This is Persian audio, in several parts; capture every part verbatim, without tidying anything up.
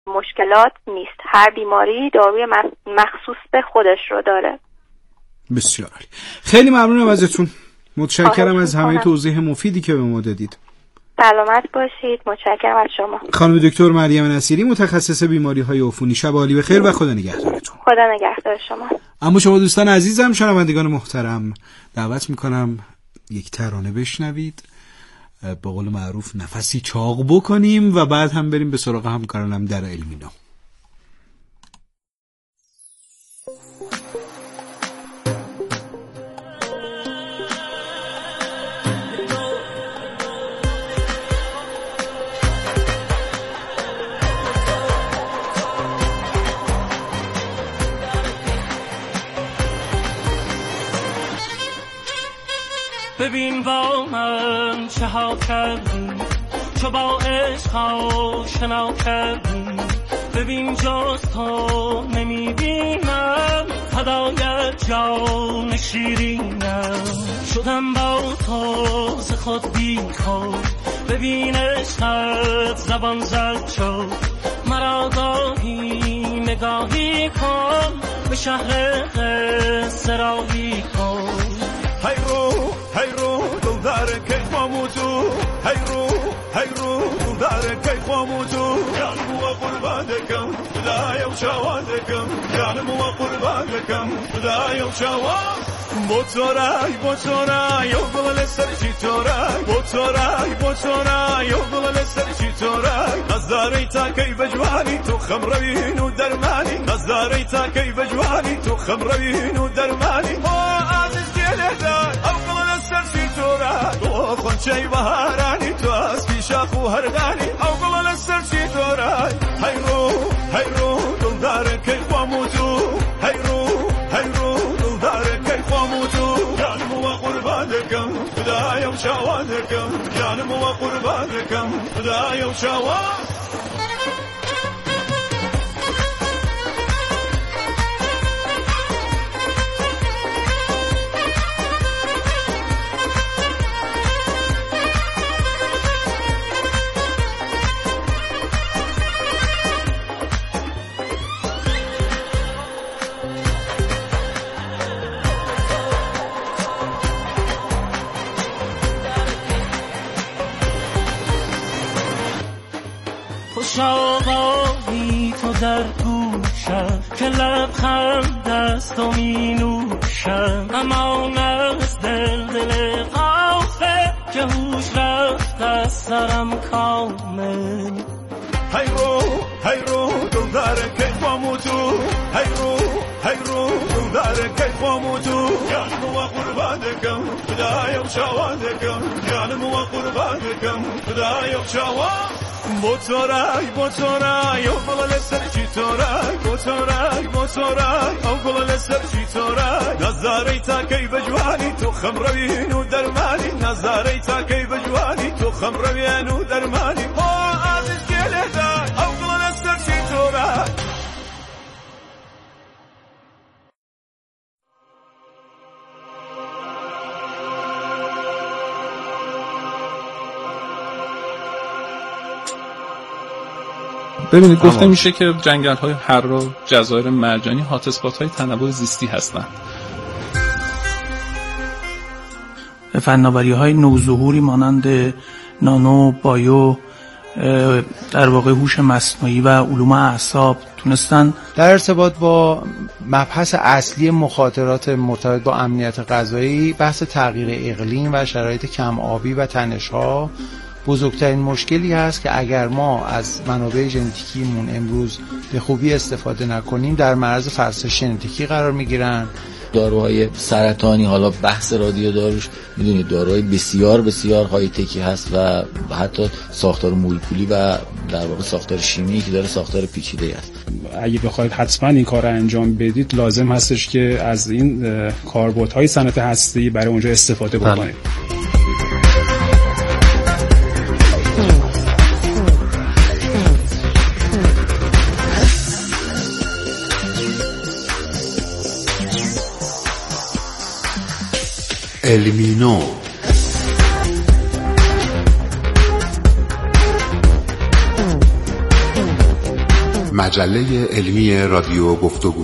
مشکلات نیست. هر بیماری داروی مخصوص به خودش رو داره. بسیار عالی. خیلی ممنونم ازتون. متشکرم از همه توضیح مفیدی که به ما دادید. سلامت باشید. متشکرم از شما. خانم دکتر مریم نصیری، متخصص بیماری‌های عفونی. شب عالی بخیر و خدا نگهدارتون. خدا نگهدار شما. اما شما دوستان عزیزم، شنوندگان محترم، دعوت میکنم یک ترانه بشنوید، به قول معروف نفسی چاق بکنیم و بعد هم بریم به سراغ همکارانم در المینا. ببین با من چه ها کردی، چو با عشق آشنا کردی. ببین جز تو نمیبینم فدایت جان شیرینم. شدم با تو ز خود بی خود، ببین عشقت زبان زد شد. مرا گاهی نگاهی کن، به شهر قصه راهی کن. هی رو هی رو دل داره که خاموتو، هی رو هی رو دل داره که خاموتو. جانم و قربان دکم خدایم شوان دکم، جانم و قربان دکم خدایم شوان. با تو رای با تو رای و گل سرچی تو رای، با تو رای با تو رای و گل سرچی تو رای. نظاره تا کی بجوانی تو خم روین و درمانی، نظاره تا کی بجوانی تو خم روین و درمانی. او خونچه بهارانی تو از پیشاخ و هردانی، او گل سرچی تو رای. هی رو هی رو دل داره که خاموتو، هی رو هی رو دل داره که خاموتو. جانم و قربان دکم خدایم شوان دکم، جانم و قربان دکم خدایم شوان. شاقی تو در گوشم که لبخند دست و می نوشم. امان از دل دل غافل که هوش رفت از سرم کامل. هی رو هی رو دل داره که خاموتو، هی رو هی رو دل داره که خاموتو. جانم و قربان دکم خدایم شوان دکم، جانم و قربان دکم خدایم شوان. با تو رای با تو رای او گل سرچی تو رای، با تو رای با تو رای او گل سرچی تو رای. نظاره تا کی بجوانی تو خم روین و درمانی، نظاره تا کی بجوانی تو خم روین و درمانی. او عزیز گله دای او گل سرچی تو رای. ببینید گفته میشه که جنگل‌های حرا، جزایر مرجانی هات‌اسپات‌های تنوع زیستی هستند. فناوری‌های نوظهوری مانند نانو، بایو، در واقع هوش مصنوعی و علوم اعصاب تونستن در ارتباط با مبحث اصلی مخاطرات مرتبط با امنیت غذایی، بحث تغییر اقلیم و شرایط کم آبی و تنش‌ها بزرگترین مشکلی هست که اگر ما از منابع ژنتیکیمون امروز به خوبی استفاده نکنیم در معرض فرسایش ژنتیکی قرار میگیرن. داروهای سرطانی، حالا بحث رادیو داروش میدونید داروهای بسیار بسیار های تکی هست و حتی ساختار مولکولی و در واقع ساختار شیمیایی که داره ساختار پیچیده است. اگه بخواید حتما این کار رو انجام بدید لازم هستش که از این کاربردهای صنعت هسته‌ای برای اونجا استفاده بکنید. المینا مجله علمی رادیو گفتگو.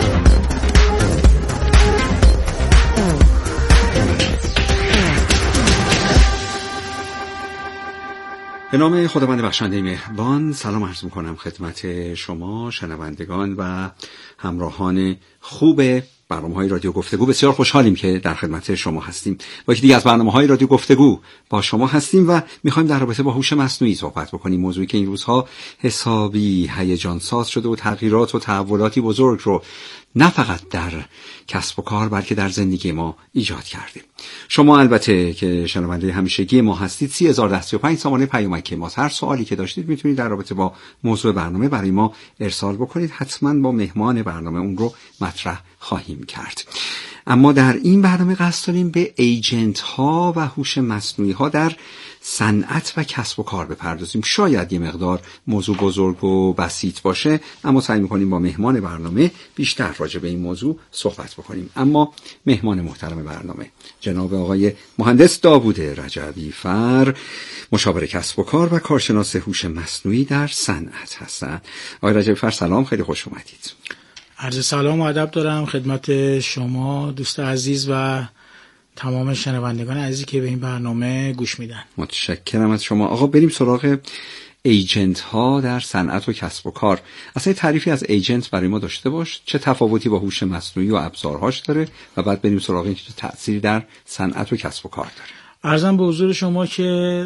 به نام خداوند بخشنده مهربان سلام عرض می‌کنم خدمت شما شنوندگان و همراهان خوب برنامه‌های رادیو گفتگو. بسیار خوشحالیم که در خدمت شما هستیم. با یکی دیگه از برنامه‌های رادیو گفتگو با شما هستیم و می‌خوایم در رابطه با هوش مصنوعی صحبت بکنیم، موضوعی که این روزها حسابی هیجان ساز شده و تغییرات و تحولاتی بزرگ رو نه فقط در کسب و کار بلکه در زندگی ما ایجاد کرده. شما البته که شنونده همیشگی ما هستید سی هزار و ده و سی و پنج سامانه پیامک ما. هر سوالی که داشتید میتونید در رابطه با موضوع برنامه برای ما ارسال بکنید. حتما با مهمان برنامه اون رو مطرح خواهیم کرد. اما در این برنامه قصد داریم به ایجنت ها و هوش مصنوعی ها در صنعت و کسب و کار بپردازیم. شاید یه مقدار موضوع بزرگ و بسیط باشه، اما سعی می‌کنیم با مهمان برنامه بیشتر راجع به این موضوع صحبت بکنیم. اما مهمان محترم برنامه جناب آقای مهندس داوود رجبی فر، مشاور کسب و کار و کارشناس هوش مصنوعی در صنعت هستند. آقای رجبی فر سلام، خیلی خوش اومدید. عرض سلام و ادب دارم خدمت شما دوست عزیز و تمام شنوندگان عزیزی که به این برنامه گوش میدن. متشکرم از شما. آقا بریم سراغ ایجنت ها در صنعت و کسب و کار. اصلا تعریفی از ایجنت برای ما داشته باش، چه تفاوتی با هوش مصنوعی و ابزارهاش داره و بعد بریم سراغ اینکه چه تأثیری در صنعت و کسب و کار داره. عرضم به حضور شما که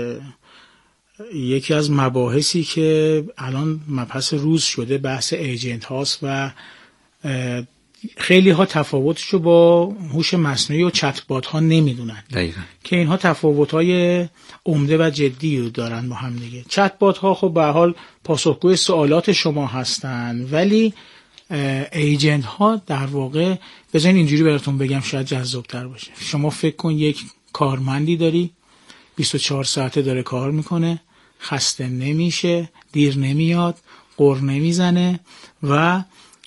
یکی از مباحثی که الان مبحث روز شده بحث ایجنت هاست و خیلی ها تفاوتشو با هوش مصنوعی و چت بات ها نمیدونن. دقیقاً. که اینها تفاوت های عمده و جدی دارن با هم دیگه. چت بات ها خب به هر حال پاسخگوی سوالات شما هستن، ولی ایجنت ها در واقع بذارین اینجوری براتون بگم شاید جذاب‌تر باشه. شما فکر کن یک کارمندی داری بیست و چهار ساعته داره کار میکنه، خسته نمیشه، دیر نمیاد، غر نمیزنه و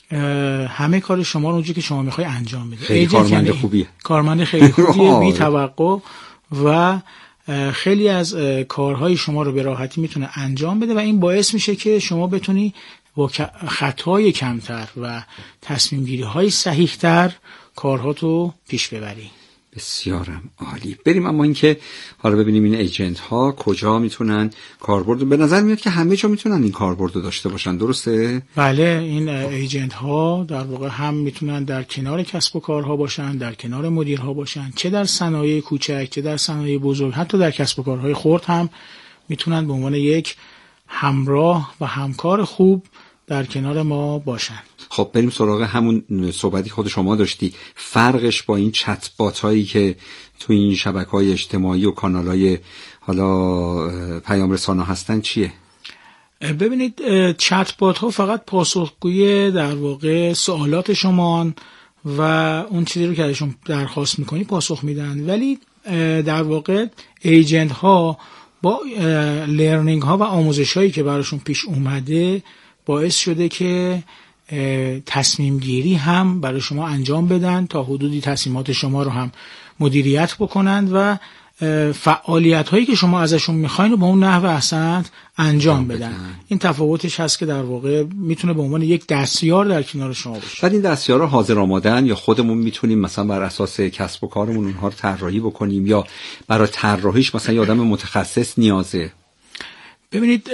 همه کار شما رو اونجوری که شما میخوای انجام میده. خیلی کارمند خوبیه. کارمند خیلی خوبیه، بی توقع و خیلی از کارهای شما رو به راحتی میتونه انجام بده و این باعث میشه که شما بتونی با خطای کمتر و تصمیم گیری های صحیح تر کارهاتو پیش ببری. بسیارم عالی. بریم اما اینکه حالا ببینیم این ایجنت ها کجا میتونن کاربرد، به نظر میاد که همه جا میتونن این کاربرد داشته باشن، درسته؟ بله، این ایجنت ها در واقع هم میتونن در کنار کسب و کارها باشن، در کنار مدیرها باشن، چه در صنایع کوچک چه در صنایع بزرگ، حتی در کسب و کارهای خرد هم میتونن به عنوان یک همراه و همکار خوب در کنار ما باشن. خب بریم سراغ همون صحبتی خود شما داشتی. فرقش با این چت بات هایی که تو این شبکه‌های اجتماعی و کانال‌های حالا پیام رسانا هستن چیه؟ ببینید چت بات ها فقط پاسخگوی در واقع سوالات شما و اون چیزی رو که ازشون درخواست میکنی پاسخ میدن، ولی در واقع ایجنت ها با لرنینگ ها و آموزش هایی که براشون پیش اومده باعث شده که تصمیم گیری هم برای شما انجام بدن، تا حدودی تصمیمات شما رو هم مدیریت بکنند و فعالیت هایی که شما ازشون میخواین رو با اون نحو احسن انجام بدن. بدن. این تفاوتش هست که در واقع میتونه به عنوان یک دستیار در کنار شما باشه. بعد این دستیارها حاضر آمادن یا خودمون میتونیم مثلا بر اساس کسب و کارمون اونها رو طراحی بکنیم یا برای طراحیش مثلا یه آدم متخصص نیازه؟ ببینید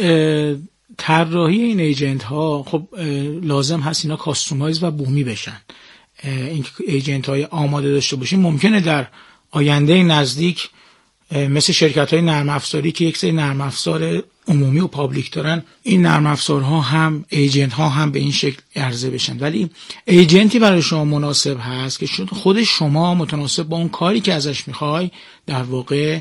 طراحی این ایجنت ها خب لازم هست اینا کاستومایز و بومی بشن. این ایجنت های آماده داشته باشیم ممکنه در آینده نزدیک مثل شرکت های نرم افزاری که یک سری نرم افزار عمومی و پابلیک دارن، این نرم افزارها هم ایجنت ها هم به این شکل عرضه بشن، ولی ایجنتی برای شما مناسب هست که خود شما متناسب با اون کاری که ازش میخوای در واقع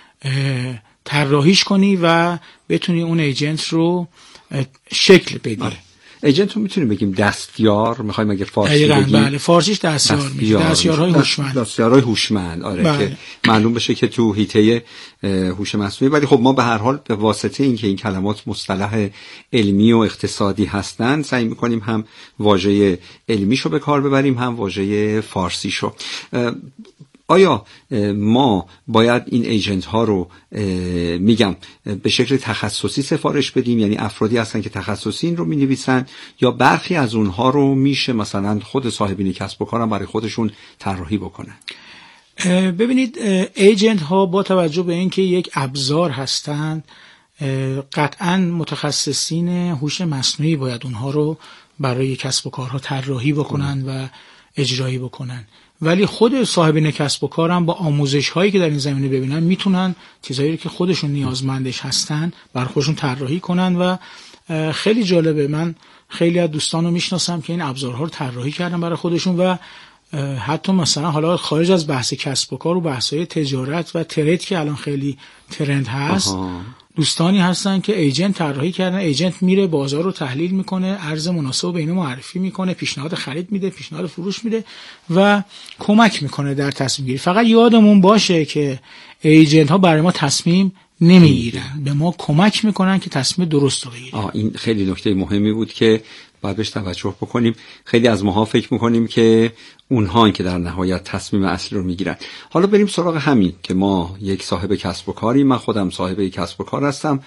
طراحیش کنی و بتونی اون ایجنت رو شکل بدی. آره. ایجنت رو میتونیم بگیم دستیار، میخوایم اگه فارسی بگیم. بله، فارسیش دستیار میشه، دستیارهای هوشمند. دستیارهای هوشمند آره بله. که معلوم بشه که تو حیطه هوش مصنوعی، ولی خب ما به هر حال به واسطه اینکه این کلمات مصطلح علمی و اقتصادی هستن سعی میکنیم هم واژه علمیشو به کار ببریم هم واژه فارسیشو. آیا ما باید این ایجنت ها رو میگم به شکل تخصصی سفارش بدیم، یعنی افرادی هستن که تخصصی این رو مینویسن، یا برخی از اونها رو میشه مثلا خود صاحبین کسب و کارم برای خودشون طراحی بکنن؟ ببینید ایجنت ها با توجه به اینکه یک ابزار هستند قطعا متخصصین هوش مصنوعی باید اونها رو برای کسب و کارها طراحی بکنن و اجرایی بکنن، ولی خود صاحبین کسب و کارم با آموزش هایی که در این زمینه ببینن میتونن چیزایی که خودشون نیازمندش هستن برای خودشون طراحی کنن. و خیلی جالبه، من خیلی از دوستان رو میشناسم که این ابزارها رو طراحی کردن برای خودشون و حتی مثلا حالا خارج از بحث کسب و کار و بحث‌های تجارت و ترید که الان خیلی ترند هست، آها. دوستانی هستن که ایجنت طراحی کردن، ایجنت میره بازار رو تحلیل میکنه، ارز مناسب به اینو معرفی میکنه، پیشنهاد خرید میده، پیشنهاد فروش میده و کمک میکنه در تصمیم گیری. فقط یادمون باشه که ایجنت ها برای ما تصمیم نمیگیرن، به ما کمک میکنن که تصمیم درست رو بگیریم. آه این خیلی نکته مهمی بود که باید بهش توجه بکنیم. خیلی از ماها فکر میکنیم که اونها که در نهایت تصمیم اصلی رو میگیرن. حالا بریم سراغ همین که ما یک صاحب کسب و کاری، من خودم صاحب یک کسب و کار هستم،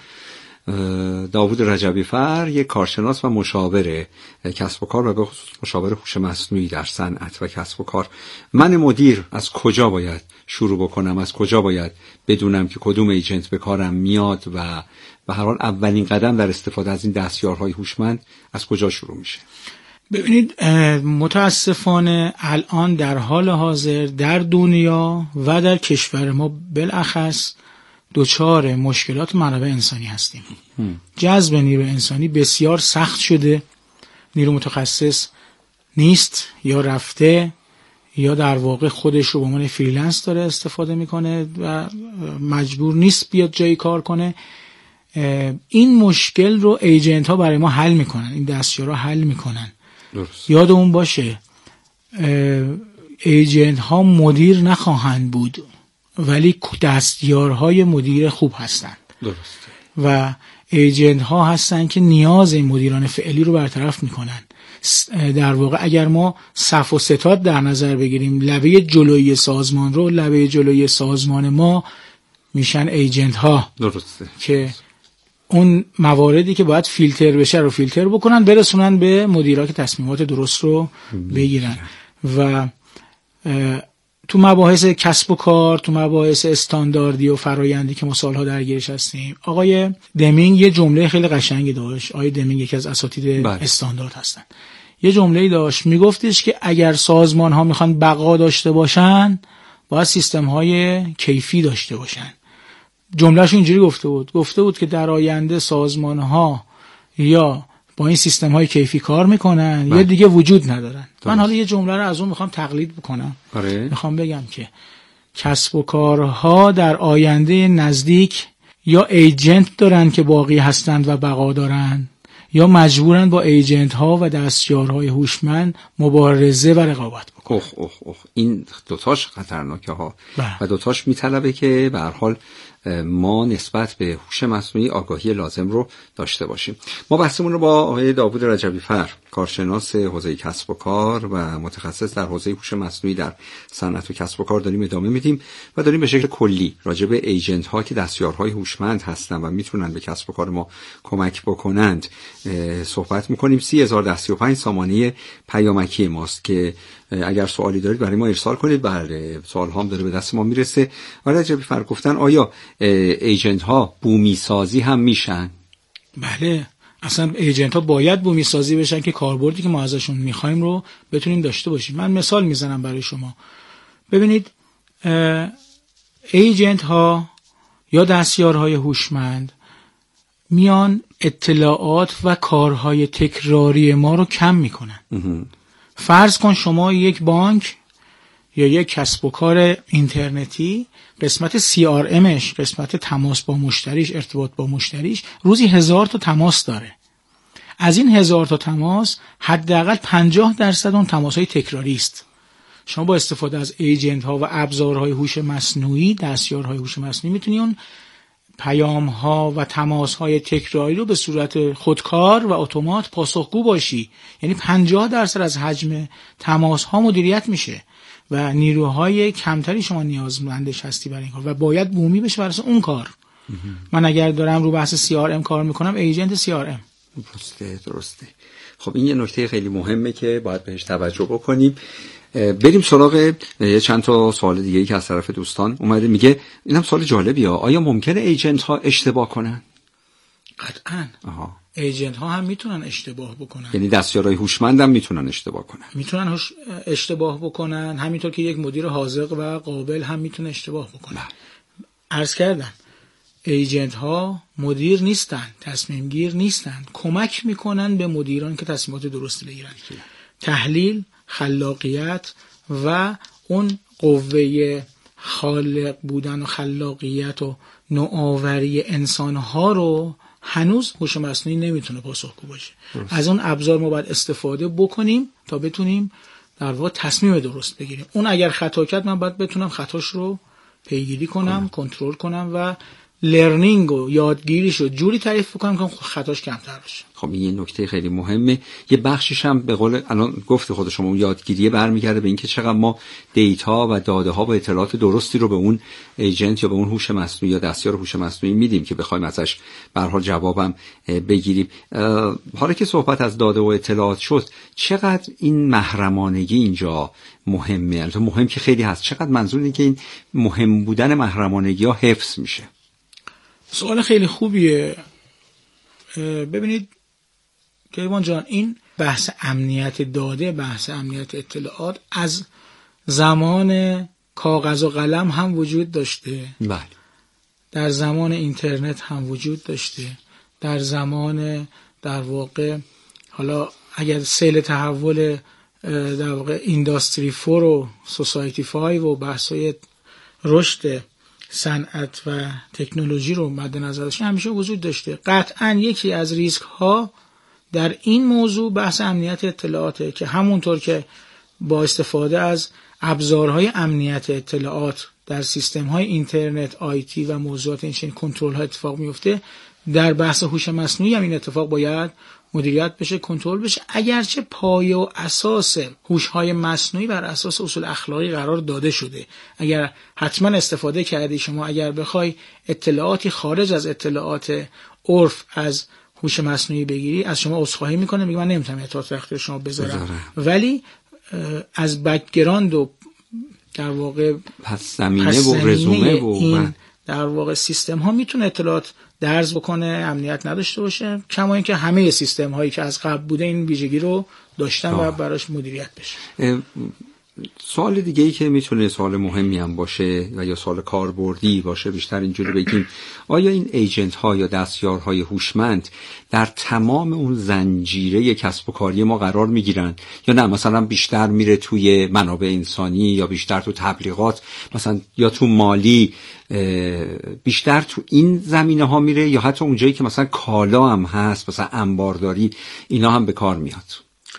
داوود رجبی فر، یک کارشناس و مشاور کسب و کار و به خصوص مشاور هوش مصنوعی در صنعت و کسب و کار. من مدیر از کجا باید شروع بکنم؟ از کجا باید بدونم که کدوم ایجنت به کارم میاد و به هر حال اولین قدم در استفاده از این دستیارهای هوشمند از کجا شروع میشه؟ ببینید متاسفانه الان در حال حاضر در دنیا و در کشور ما بالاخص دوچار مشکلات منابع انسانی هستیم. جذب نیروی انسانی بسیار سخت شده، نیرو متخصص نیست یا رفته یا در واقع خودش رو به عنوان فریلنس داره استفاده میکنه و مجبور نیست بیاد جایی کار کنه. این مشکل رو ایجنت ها برای ما حل میکنن، این دستیارها حل میکنن. درست. یادمون باشه ایجنت ها مدیر نخواهند بود ولی دستیارهای مدیر خوب هستند. درست. و ایجنت ها هستن که نیاز این مدیران فعلی رو برطرف میکنن. در واقع اگر ما صف و ستاد در نظر بگیریم، لبه جلویی سازمان رو، لبه جلویی سازمان ما میشن ایجنت ها. درسته. که اون مواردی که باید فیلتر بشه رو فیلتر بکنن، برسونن به مدیرا که تصمیمات درست رو بگیرن. و تو مباحث کسب و کار، تو مباحث استانداردی و فرایندی که ما سالها درگیرش هستیم، آقای دمینگ یه جمله خیلی قشنگی داشت. آقای دمینگ یکی از اساتید استاندارد هستن. یه جمله‌ای داشت، میگفتش که اگر سازمان ها میخوان بقا داشته باشن باید سیستم های کیفی داشته باشن. جملهش اینجوری گفته بود گفته بود که در آینده سازمان ها یا با این سیستم های کیفی کار میکنن یا دیگه وجود ندارن. درست. من حالا یه جمله رو از اون میخوام تقلید بکنم. آره. میخوام بگم که کسب و کارها در آینده نزدیک یا ایجنت دارن که باقی هستند و بقا دارن یا مجبورن با ایجنت ها و دستیارهای هوشمند مبارزه و رقابت بکنن. اوه اوه اوه این دوتاش خطرناکه ها. بله. و دوتاش میطلبه که به هر حال ما نسبت به هوش مصنوعی آگاهی لازم رو داشته باشیم. ما بحثمون رو با آقای داوود رجبی فر، کارشناس حوزه کسب و کار و متخصص در حوزه هوش مصنوعی در صنعت و کسب و کار داریم ادامه میدیم و داریم به شکل کلی راجع به ایجنت ها که دستیارهای هوشمند هستن و میتونن به کسب و کار ما کمک بکنند صحبت میکنیم. سی هزار و سی و پنج سامانه پیامکی ماست که اگر سوالی دارید برای ما ارسال کنید. بله سوال هم داره به دست ما میرسه. آقای رجبی فر گفتن آیا ایجنت ها بومی سازی هم میشن؟ بله، اصلا ایجنت ها باید بومی سازی بشن که کاربردی که ما ازشون میخوایم رو بتونیم داشته باشیم. من مثال میزنم برای شما. ببینید ایجنت ها یا دستیارهای هوشمند میان اطلاعات و کارهای تکراری ما رو کم میکنن. فرض کن شما یک بانک یا یک کسب و کار اینترنتی قسمت سی آر امش، قسمت تماس با مشتریش، ارتباط با مشتریش روزی هزار تا تماس داره. از این هزار تا تماس حداقل پنجاه درصد اون تماس‌های تکراری است. شما با استفاده از ایجنت ها و ابزارهای هوش مصنوعی، دستیارهای هوش مصنوعی میتونی اون پیام ها و تماس های تکراری رو به صورت خودکار و اتومات پاسخگو باشی. یعنی پنجاه درصد از حجم تماس ها مدیریت میشه و نیروهای کمتری شما نیازمندش هستی برای این کار و باید بومی بشه برای اون کار. من اگر دارم رو بحث سی آر ام کار میکنم، ایجنت سی آر ام. درسته درسته. خب این یه نکته خیلی مهمه که باید بهش توجه بکنیم. بریم سراغ چند تا سوال دیگه ای که از طرف دوستان اومده. میگه اینم سوال جالبیه، آیا ممکنه ایجنت ها اشتباه کنن؟ قطعاً. آها. ایجنت ها هم میتونن اشتباه بکنن. یعنی دستیارای هوشمند هم میتونن اشتباه کنن. میتونن اشتباه بکنن، همینطور که یک مدیر حاذق و قابل هم میتونه اشتباه بکنه. عرض کردم ایجنت ها مدیر نیستن، تصمیم گیر نیستن، کمک میکنن به مدیران که تصمیمات درست بگیرن. تحلیل، خلاقیت و اون قوه خالق بودن و خلاقیت و نوآوری انسان ها رو هنوز هوش مصنوعی نمیتونه پاسخگو باشه. از اون ابزار ما باید استفاده بکنیم تا بتونیم در واقع تصمیم درست بگیریم. اون اگر خطا کرد من باید بتونم خطاش رو پیگیری کنم، کنترل کنم و لرنینگ و یادگیریش رو جوری تعریف کنم که خطاش کمتر بشه. خب این یه نکته خیلی مهمه. یه بخشش هم به قول الان گفت خود شما اون یادگیریه برمیگرده به اینکه چقدر ما دیتا و داده ها و اطلاعات درستی رو به اون ایجنت یا به اون هوش مصنوعی یا دستیار هوش مصنوعی میدیم که بخوایم ازش به هر حال جوابم بگیریم. حالا که صحبت از داده و اطلاعات شد، چقدر این محرمانگی اینجا مهمه؟ البته مهم که خیلی هست. چقدر منظور اینه که این مهم بودن محرمانگی ها حفظ میشه؟ سوال خیلی خوبیه. ببینید کیوان جان، این بحث امنیت داده، بحث امنیت اطلاعات از زمان کاغذ و قلم هم وجود داشته. بله. در زمان اینترنت هم وجود داشته. در زمان در واقع حالا اگر سیل تحول در واقع اینداستری فور و سوسایتی فایو و بحث‌های رشد صنعت و تکنولوژی رو مد نظر داشته همیشه وجود داشته. قطعاً یکی از ریسک ها در این موضوع بحث امنیت اطلاعاته که همونطور که با استفاده از ابزارهای امنیت اطلاعات در سیستم های اینترنت، آیتی و موضوعات این کنترل ها اتفاق میفته، در بحث هوش مصنوعی هم این اتفاق باید مدیریت بشه، کنترل بشه. اگرچه پایه و اساس هوش‌های مصنوعی بر اساس اصول اخلاقی قرار داده شده، اگر حتما استفاده کردی شما اگر بخوای اطلاعاتی خارج از اطلاعات عرف از هوش مصنوعی بگیری، از شما عذرخواهی میکنه، میگه من نمیتونم اطلاعات اختیار شما بذارم، ولی از بک‌گراند و در واقع پس زمینه و رزومه و این در واقع سیستم ها میتونه اطلاعات درز بکنه، امنیت نداشته باشه، کما اینکه همه سیستم هایی که از قبل بوده این ویژگی رو داشتن آه. و براش مدیریت بشه. سوال دیگه ای که میتونه سوال مهمی هم باشه و یا سوال کاربردی باشه، بیشتر اینجوری بگیم، آیا این ایجنت ها یا دستیارهای هوشمند در تمام اون زنجیره کسب و کاری ما قرار میگیرن یا نه؟ مثلا بیشتر میره توی منابع انسانی یا بیشتر تو تبلیغات مثلا یا تو مالی، بیشتر تو این زمینه ها میره یا حتی اونجایی که مثلا کالا هم هست، مثلا انبارداری، اینا هم به کار میاد؟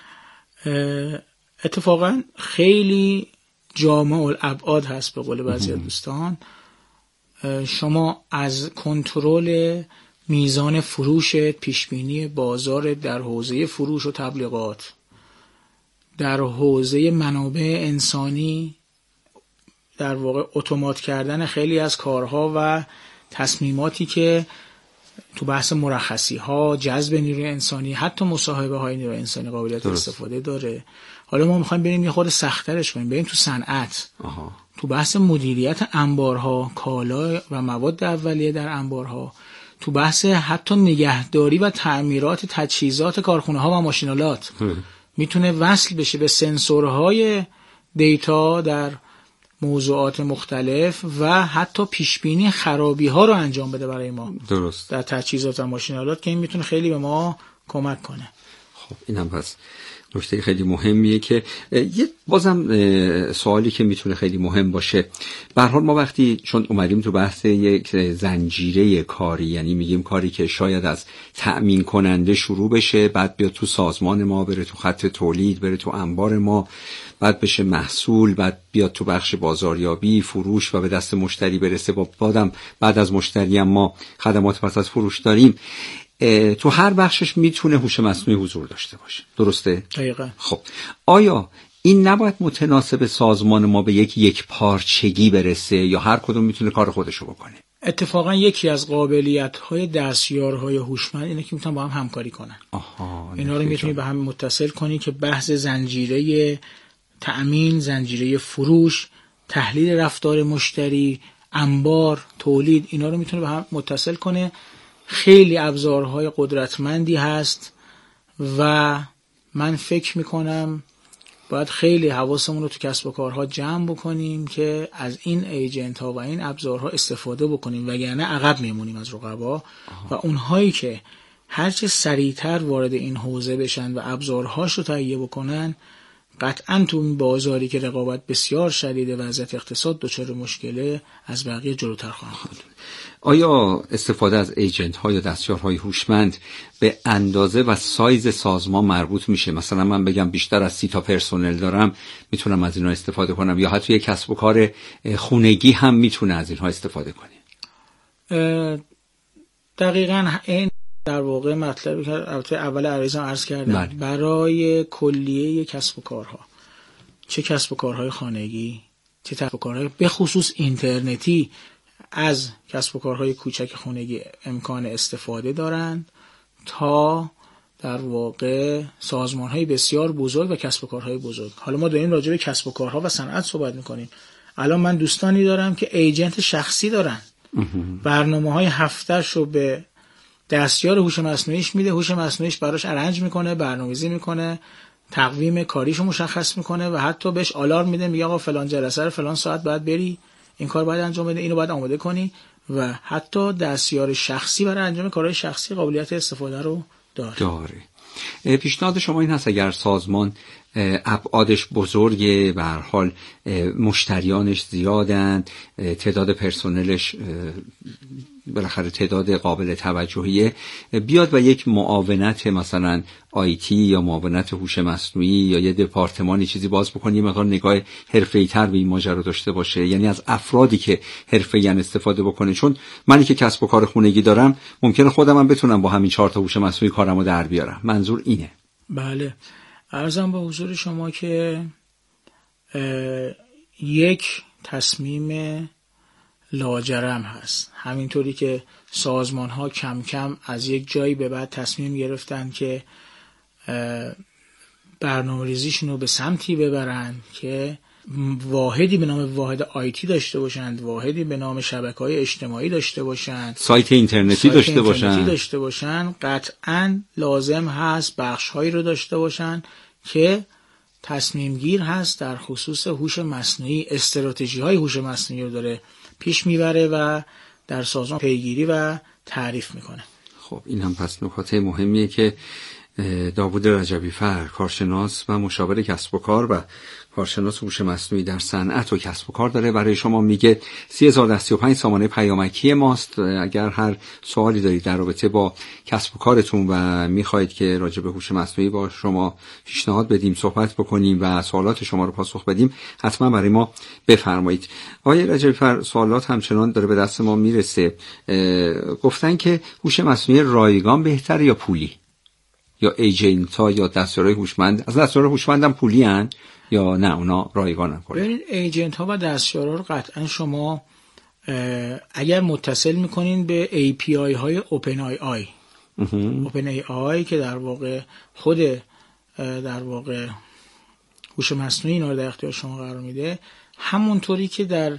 اتفاقا خیلی جامع الابعاد هست به قول بعضی دوستان. شما از کنترل میزان فروش، پیشبینی بازار در حوزه فروش و تبلیغات، در حوزه منابع انسانی، در واقع اتومات کردن خیلی از کارها و تصمیماتی که تو بحث مرخصی ها، جذب نیروی انسانی، حتی مصاحبه های نیروی انسانی قابلیت درست. استفاده داره. حالا ما میخوایم بریم یه خورده سخت‌ترش کنیم، بریم تو صنعت، تو بحث مدیریت انبارها، کالا و مواد اولیه در انبارها، تو بحث حتی نگهداری و تعمیرات تجهیزات کارخونه ها و ماشینالات میتونه وصل بشه به سنسورهای دیتا در موضوعات مختلف و حتی پیشبینی خرابی ها رو انجام بده برای ما درست در تجهیزات و ماشینالات، که این میتونه خیلی به ما کمک کنه. خب اینم پس نکته خیلی مهمیه که یه بازم سوالی که میتونه خیلی مهم باشه. به هر حال ما وقتی چون اومدیم تو بحث یک زنجیره کاری، یعنی میگیم کاری که شاید از تأمین کننده شروع بشه، بعد بیاد تو سازمان ما، بره تو خط تولید، بره تو انبار ما، بعد بشه محصول، بعد بیاد تو بخش بازاریابی، فروش و به دست مشتری برسه. با بعدم بعد از مشتری هم ما خدمات پس از فروش داریم. تو هر بخشش میتونه هوش مصنوعی حضور داشته باشه، درسته؟ دقیقاً. خب آیا این نباید متناسب سازمان ما به یک یک پارچگی برسه یا هر کدوم میتونه کار خودشو بکنه؟ اتفاقا یکی از قابلیت‌های دستیارهای هوشمند اینه که میتونن با هم همکاری کنن. آها، اینا رو میتونی به هم متصل کنی که بحث زنجیره تأمین، زنجیره فروش، تحلیل رفتار مشتری، انبار، تولید، اینا رو میتونه به هم متصل کنه. خیلی ابزارهای قدرتمندی هست و من فکر میکنم باید خیلی حواسمون رو تو کسب و کارها جمع بکنیم که از این ایجنت ها و این ابزارها استفاده بکنیم، وگرنه عقب میمونیم از رقبا. و اونهایی که هرچه سریعتر وارد این حوزه بشن و ابزارهاش رو تهیه بکنن، قطعا تو این بازاری که رقابت بسیار شدیده، وضعیت اقتصاد دچار مشکله، از بقیه جلوتر خواهند بود. آیا استفاده از ایجنت ها یا دستیارهای هوشمند به اندازه و سایز سازمان مربوط میشه؟ مثلا من بگم بیشتر از سی تا پرسنل دارم، میتونم از اینها استفاده کنم، یا حتی یک کسب و کار خونگی هم میتونه از اینها استفاده کنه؟ دقیقاً این در واقع مطلبی که البته اول عریضم عرض کردم. بله. برای کلیه کسب و کارها، چه کسب و کارهای خانگی، چه کسب و کارهای به خصوص اینترنتی، از کسب و کارهای کوچک خانگی امکان استفاده دارند تا در واقع سازمانهای بسیار بزرگ و کسب و کارهای بزرگ. حالا ما داریم راجع به کسب و کارها و صنعت صحبت میکنیم. الان من دوستانی دارم که ایجنت شخصی دارن، برنامه‌های هفته‌ش رو به دستیار هوش مصنوعیش میده، هوش مصنوعیش براش ارنج میکنه، برنامه‌ریزی میکنه، تقویم کاریشو مشخص میکنه و حتی بهش آلارم میده، میگه آقا فلان جلسه رو فلان ساعت باید بری، این کار باید انجام بده، اینو باید آماده کنی. و حتی دستیار شخصی برای انجام کارهای شخصی قابلیت استفاده رو داره. داره. پیشنهاد شما این هست اگر سازمان ابعادش بزرگه، به هر حال مشتریانش زیادن، تعداد پرسنلش بالاخره تعداد قابل توجهیه، بیاد و یک معاونت مثلا آیتی یا معاونت هوش مصنوعی یا یه دپارتمانی چیزی باز بکنه، یه مقدار نگاه حرفه‌ای‌تر به این ماجرا داشته باشه، یعنی از افرادی که حرفه‌ای‌ان استفاده بکنه. چون منی که کسب و کار خونگی دارم ممکنه خودم هم بتونم با همین چهار تا هوش مصنوعی کارمو در بیارم. منظور اینه. بله، عرضم به حضور شما که یک تصمیم لاجرم هست. همینطوری که سازمان ها کم کم از یک جایی به بعد تصمیم گرفتن که برنامه ریزیشون رو به سمتی ببرن که واحدی به نام واحد آیتی داشته باشند، واحدی به نام شبکه‌های اجتماعی داشته باشند، سایت اینترنتی سایت داشته اینترنتی باشند داشته باشند قطعاً لازم هست بخش‌هایی رو داشته باشند که تصمیم گیر هست در خصوص هوش مصنوعی، استراتژی‌های هوش مصنوعی رو داره پیش میبره و در سازمان پیگیری و تعریف میکنه. خب این هم پس نکات مهمیه که داوود رجبی فر، کارشناس و مشاور کسب و کار و کارشناس هوش مصنوعی در صنعت و کسب و کار داره برای شما میگه. سی هزار و سی و پنج سامانه پیامکی ماست. اگر هر سوالی دارید در رابطه با کسب و کارتون و میخواهید که راجع به هوش مصنوعی با شما پیشنهاد بدیم، صحبت بکنیم و سوالات شما رو پاسخ بدیم، حتما برای ما بفرمایید. آقای رجبی فر، سوالات همچنان داره به دست ما میرسه. گفتن که هوش مصنوعی رایگان بهتره یا پولی؟ یا ایجنت ها یا دستیارهای هوشمند؟ از دستیارهای هوشمند هم پولی هن یا نه اونا رایگانن؟ ببینید ایجنت ها و دستیارها رو قطعا شما اگر متصل میکنین به ای پی آی های اوپن آی آی اوپن آی آی که در واقع خود در واقع هوش مصنوعی اینا رو در اختیار شما قرار میده، همونطوری که در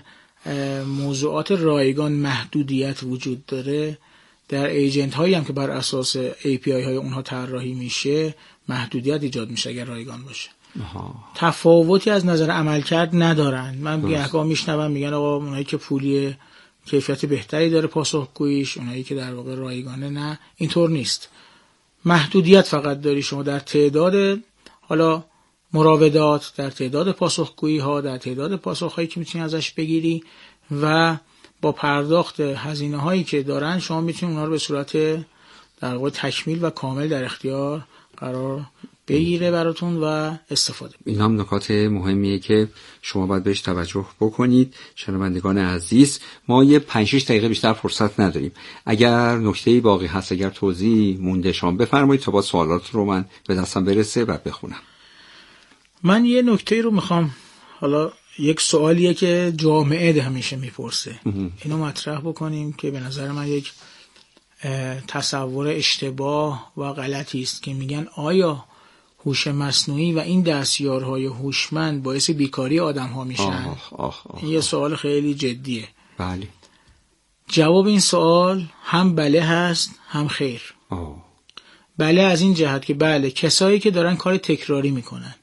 موضوعات رایگان محدودیت وجود داره، در ایجنت هایی هم که بر اساس ای پی آی های اونها طراحی میشه محدودیت ایجاد میشه اگر رایگان باشه. آها. تفاوتی از نظر عملکرد ندارن. من گهگاه میشنوم میگن آقا اونایی که پولی کیفیت بهتری داره پاسخگوییش، اونایی که در واقع رایگانه نه. اینطور نیست. محدودیت فقط داری شما در تعداد حالا مراودات، در تعداد پاسخگویی ها، در تعداد پاسخ هایی که میتونی ازش بگیری و با پرداخت هزینه هایی که دارن شما میتونید اونها رو به صورت در واقع تکمیل و کامل در اختیار قرار بگیره براتون و استفاده. این هم نکات مهمیه که شما باید بهش توجه بکنید. شنوندگان عزیز، ما یه پنج شش دقیقه بیشتر فرصت نداریم. اگر نکته‌ای باقی هست، اگر توضیحی مونده شما بفرمایید تا با سوالات رو من به دستم برسه و بخونم. من یه نکته رو میخوام، حالا یک سوالیه که جامعه همیشه میپرسه، اینو مطرح بکنیم که به نظر من یک تصور اشتباه و غلطی است که میگن آیا هوش مصنوعی و این دستیارهای هوشمند باعث بیکاری آدم‌ها میشن؟ آخ آخ آخ. این یه سوال خیلی جدیه. بله. جواب این سوال هم بله هست هم خیر. آه. بله از این جهت که بله کسایی که دارن کار تکراری میکنن،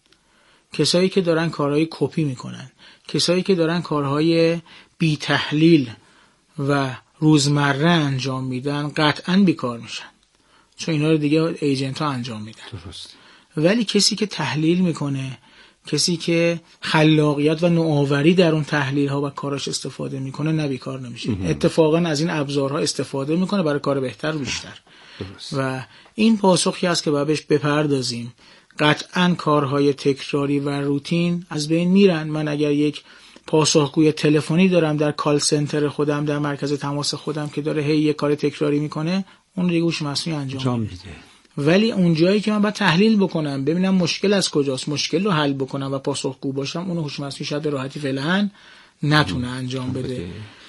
کسایی که دارن کارهای کپی میکنن، کسایی که دارن کارهای بی تحلیل و روزمره انجام میدن قطعاً بیکار میشن، چون اینا رو دیگه ایجنت ها انجام میدن. درست. ولی کسی که تحلیل میکنه، کسی که خلاقیت و نوآوری در اون تحلیل ها و کاراش استفاده میکنه نه بیکار نمیشه. اتفاقاً از این ابزارها استفاده میکنه برای کار بهتر و بیشتر. درست. و این پاسخی است که باید بهش بپردازیم. قطعاً کارهای تکراری و روتین از بین میرن. من اگر یک پاسخگوی تلفنی دارم در کال سنتر خودم، در مرکز تماس خودم که داره هی یک کار تکراری میکنه، اون دیگه هوش مصنوعی انجام میده. ولی اون جایی که من باید تحلیل بکنم، ببینم مشکل از کجاست، مشکل رو حل بکنم و پاسخگو باشم، اون هوش مصنوعی شاید به راحتی فعلا نتونه انجام بده.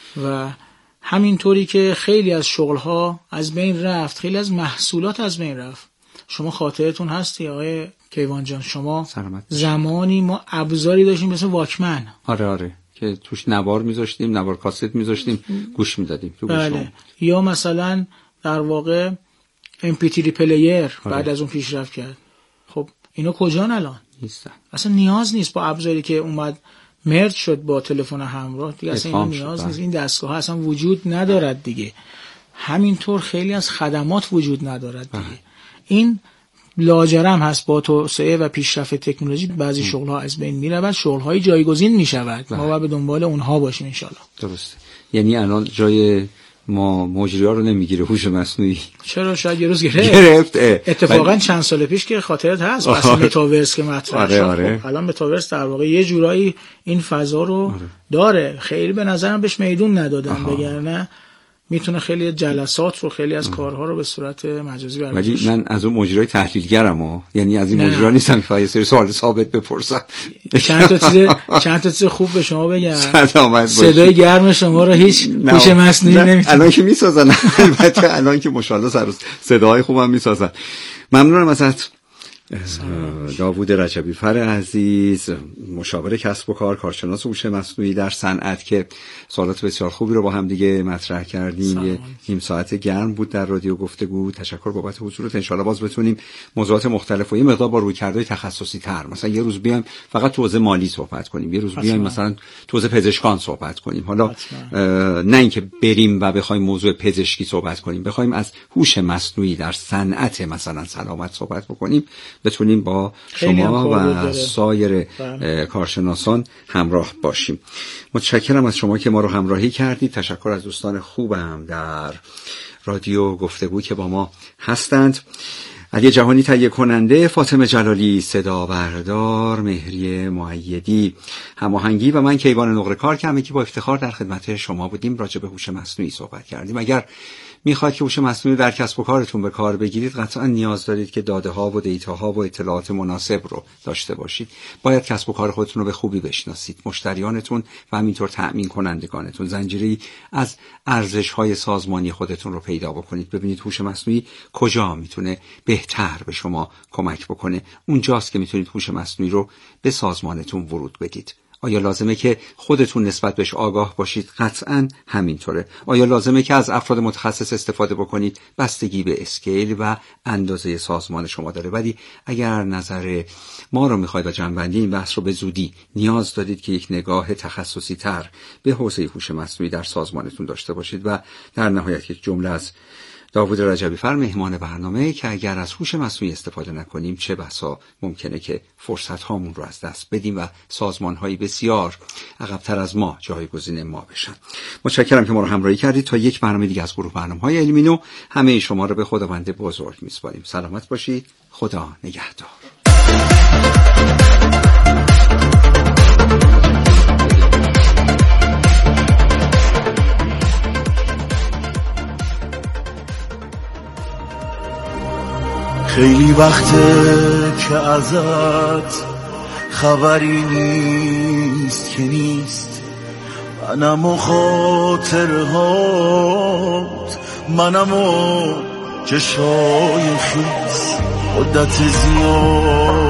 و همینطوری که خیلی از شغل‌ها از بین رفت، خیلی از محصولات از بین رفت. شما خاطرتون هستی آقای کیوان جان، شما سلامت. زمانی ما ابزاری داشتیم مثل واکمن. آره آره که توش نوار میذاشتیم، نوار کاست میذاشتیم، گوش میدادیم تو گوشمون. بله. یا مثلا در واقع ام پی تری پلیر بعد از اون پیشرفت کرد. خب اینا کجان الان؟ نیستن. اصلا نیاز نیست با ابزاری که اومد مرج شد با تلفن همراه دیگه اصلا این نیاز نیست. این دستگاه ها اصلا وجود ندارد دیگه. همینطور خیلی از خدمات وجود ندارد دیگه. بله. این لاجرم هست با توسعه و پیشرفت تکنولوژی بعضی شغل ها از بین میرود، شغل های جایگزین میشود. ما باید به دنبال اونها باشیم ان شاء الله. درسته. یعنی الان جای ما مجری‌ها رو نمیگیره هوش مصنوعی. چرا؟ شاید یه روز گرفت. گرفت. اتفاقا چند سال پیش که خاطرت هست اصلا متاورس که مطرح شد. آره آره. الان متاورس در واقع یه جورایی این فضا رو آره. داره. خیلی به نظرم بهش میدون ندادن، وگرنه میتونه خیلی جلسات رو، خیلی از کارها رو به صورت مجازی برگزار. ولی من از اون مجریای تحلیلگرم ها، یعنی از این مجرا نیستم که یه سری سوال ثابت بپرسم. چند تا چیز چند تا چیز خوب به شما بگم. صدای گرم شما رو هیچ هوش مصنوعی نمیتونه. الان که میسازن، البته الان که ماشاءالله سر صداهای خوبم میسازن. ممنونم ازت داوود رجبی فر عزیز، مشاور کسب و کار، کارشناس هوش مصنوعی در صنعت، که سوالات بسیار خوبی رو با هم دیگه مطرح کردیم. یه نیم ساعت گرم بود در رادیو گفتگو. تشکر بابت حضورت. ان شاءالله باز بتونیم موضوعات مختلف و یه مقدار با رویکردهای تخصصی تر، مثلا یه روز بیایم فقط تو حوزه مالی صحبت کنیم، یه روز بیایم مثلا تو حوزه پزشکان صحبت کنیم. حالا نه اینکه بریم و بخوایم موضوع پزشکی صحبت کنیم، بخوایم از هوش مصنوعی در صنعت مثلا سلامت صحبت بکنیم، بتونیم با شما و سایر کارشناسان همراه باشیم. متشکرم از شما که ما رو همراهی کردید. تشکر از دوستان خوبم در رادیو گفتگو که با ما هستند. علی جهانی تهیه کننده، فاطمه جلالی صدا بردار، مهری مؤیدی هماهنگی و من کیوان نقره کار که همگی با افتخار در خدمت شما بودیم. راجع به هوش مصنوعی صحبت کردیم. اگر میخواید که هوش مصنوعی در کسب و کارتون به کار بگیرید، قطعا نیاز دارید که داده ها و دیتا ها و اطلاعات مناسب رو داشته باشید. باید کسب و کار خودتون رو به خوبی بشناسید، مشتریانتون و همینطور تأمین کنندگانتون. زنجیره‌ای از ارزش های سازمانی خودتون رو پیدا بکنید. ببینید هوش مصنوعی کجا میتونه بهتر به شما کمک بکنه. اونجاست که میتونید هوش مصنوعی رو به سازمانتون ورود بدید. آیا لازمه که خودتون نسبت بهش آگاه باشید؟ قطعاً همینطوره. آیا لازمه که از افراد متخصص استفاده بکنید؟ بستگی به اسکیل و اندازه سازمان شما داره. ولی اگر نظر ما رو میخواید و جنبندی این بحث رو به زودی، نیاز دارید که یک نگاه تخصصی تر به حوزه هوش مصنوعی در سازمانتون داشته باشید. و در نهایت یک جمله از داوود رجبی فر، مهمان برنامه، که اگر از هوش مصنوعی استفاده نکنیم چه بسا ممکنه که فرصت هامون رو از دست بدیم و سازمان هایی بسیار عقب‌تر از ما جایگزین ما بشن. متشکرم که ما رو همراهی کردید. تا یک برنامه دیگه از گروه برنامه‌های علمی نو، همه شما رو به خداوند بزرگ میسپاریم. سلامت باشید. خدا نگهدار. خیلی وقته که ازت خبری نیست که نیست. منم و خاطرهات، منم و چشای خیس، مدت زیاد